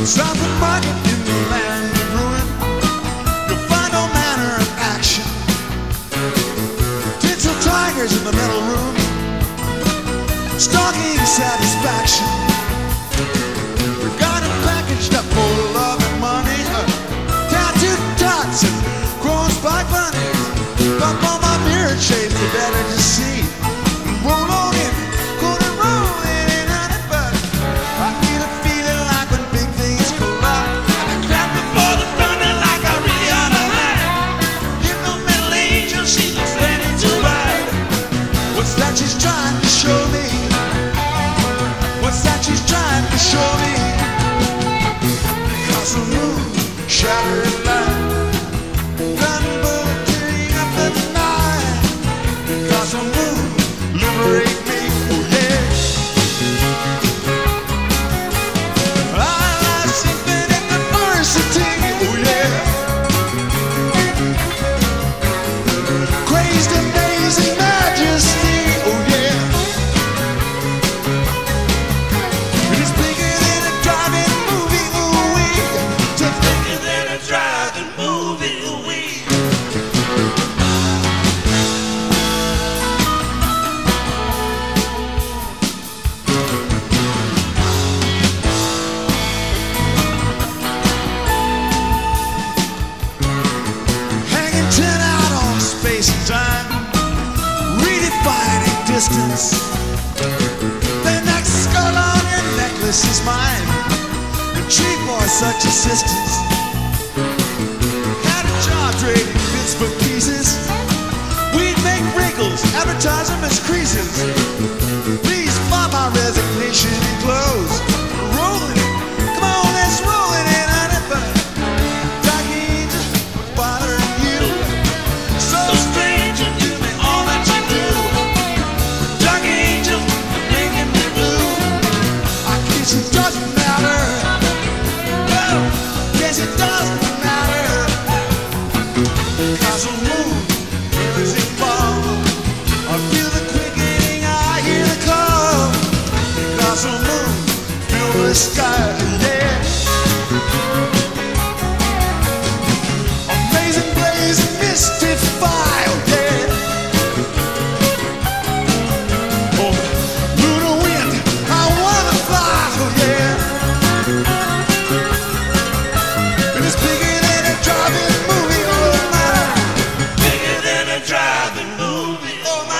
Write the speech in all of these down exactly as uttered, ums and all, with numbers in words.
South of Market in the land of ruin, you'll find no manner of action. Tinsel tigers in the metal room, stalking satisfaction. We've got it packaged up for love and money, uh, tattooed tots and grown spike bunnies. Pop on my beard shades, the better to see. Roll on in, go to rolling in on it, but I feel a feeling like when big things collide. I'm clap before the thunder like I really ought to hide. Give no middle angel, she looks ready to ride. What's that she's trying to show me? What's that she's trying to show me? Because the moon shattered light, gunboat tearing up the night. Because the moon liberate me, oh yeah. I lie sleeping in adversity, oh yeah. Crazed amazing majesty, oh yeah. It is bigger than a driving movie, ooh wee. Just bigger than a driving movie, ooh wee. Hanging ten out on space and time, redefining distance. The next skull on your necklace is mine. The treat for such assistance. Had a job trading bits for pieces. We'd make wrinkles, advertise them as creases. Please find my resignation enclosed. Rolling it, come on, let's roll it in on it, but dark angels bothering you. So strange and you mean all that you do. Dark angels making me blue. I guess it doesn't matter. Well, guess it doesn't matter. Cause the moon is involved. I feel the quickening, I hear the call. Because the moon fill the sky, yeah. Amazing blaze and mystify, oh yeah. Oh, lunar wind, I wanna fly, oh yeah. It is bigger than a driving movie, oh my. Bigger than a driving movie, oh my.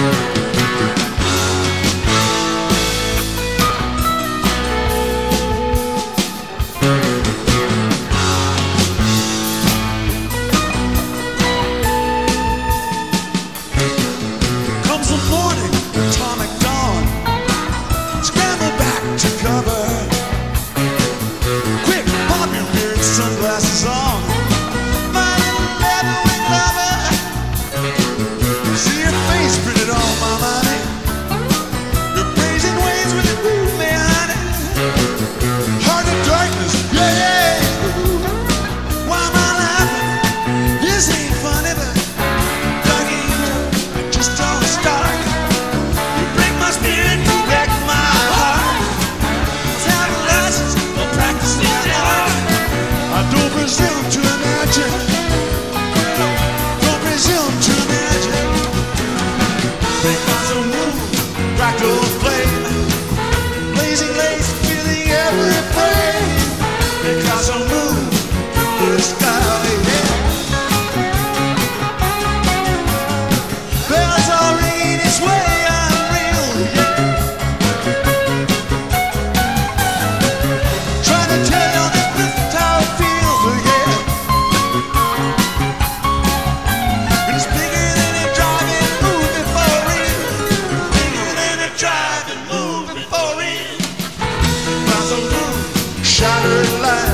Comes the morning, atomic dawn. Scramble back to cover. Quick, pop your beard, sunglasses on. My little leather-wing lover. See your face printed on my money. Your brazen ways with it move me, honey. Heart of darkness, yeah, yeah. Why am I laughing? This ain't funny, but dark angel, just don't start. You break my spirit, you wreck my heart. Let's have a license, no practice in the art. I don't presume to imagine. Don't presume to imagine. Because the moon, fractal flame, blazing lace, filling every frame. Because the moon, the sky, yeah. Bells are ringing its way, I'm real, yeah. Trying to tell you that this is how it feels, yeah. It is bigger than a driving movie for real. Bigger than a driving movie for real. Cause the moon shattered light.